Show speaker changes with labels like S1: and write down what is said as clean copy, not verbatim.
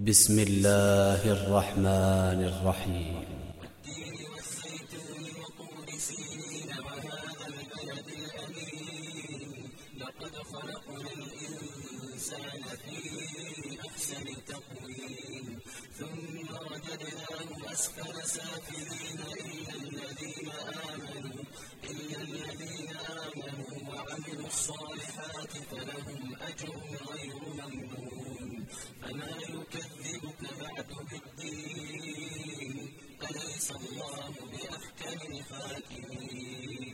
S1: بسم الله الرحمن الرحيم.
S2: والتين والزيتون وطور سينين وهذا البلد الأمين لقد خلقنا الإنسان في أحسن تقويم ثم رددناه أسفل سافلين إلا الذين آمنوا وعملوا الصالحات فلهم أجر غير ممنون فما يكذبك بعد بالدين أليس الله بأحكم الحاكمين.